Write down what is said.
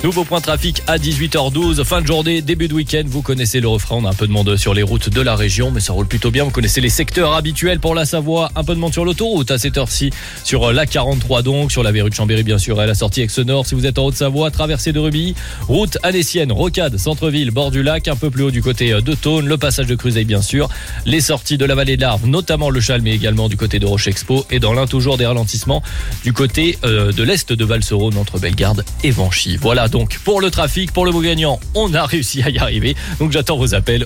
Nouveau point trafic à 18h12, fin de journée, début de week-end. Vous connaissez le refrain, on a un peu de monde sur les routes de la région, mais ça roule plutôt bien. Vous connaissez les secteurs habituels pour la Savoie, un peu de monde sur l'autoroute à cette heure-ci, sur la 43 donc, sur la verrue de Chambéry bien sûr, à la sortie Aix-Nord si vous êtes en Haute-Savoie, traversée de Rubis, route annécienne, Rocade, centre-ville, bord du lac, un peu plus haut du côté de Thônes, le passage de Cruzeil bien sûr, les sorties de la vallée de l'Arve, notamment le Châle, mais également du côté de Roche-Expo, et dans l'Ain toujours des ralentissements du côté de l'est de Val-Serone entre Bellegarde et Vanchy. Voilà donc pour le trafic, pour le mot gagnant, on a réussi à y arriver, donc j'attends vos appels.